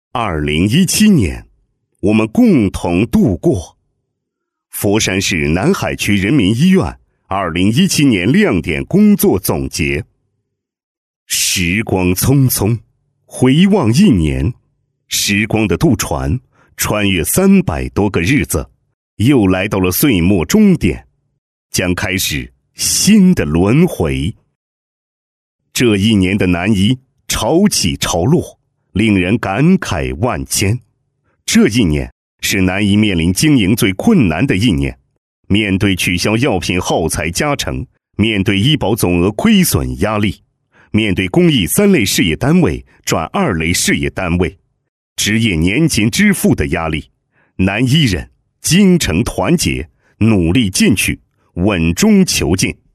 2017年，我们共同度过。佛山市南海区人民医院2017年亮点工作总结。时光匆匆，回望一年，时光的渡船穿越300多个日子，又来到了岁末终点，将开始新的轮回。这一年的南医潮起潮落，令人感慨万千。这一年是南医面临经营最困难的一年，面对取消药品耗材加成，面对医保总额亏损压力，面对公益3类事业单位转2类事业单位，职业年金支付的压力，南医人精诚团结，努力进取，稳中求进。